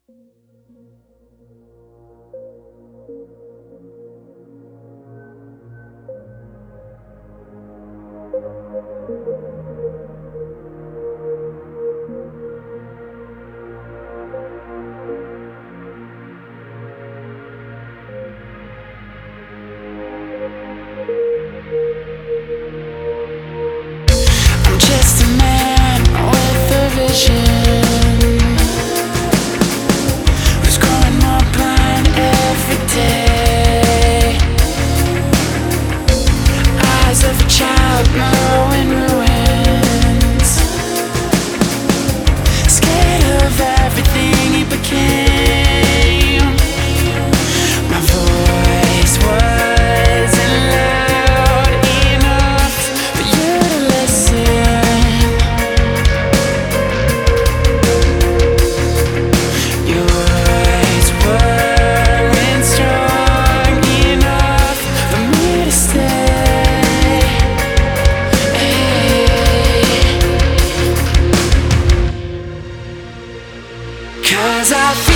I'm just a man with a vision, who's growing more blind every day. Eyes of a child, narrow in ruins, scared of everything he became. My voice wasn't loud enough for you to listen. Your words weren't strong enough for me to stay. 'Cause I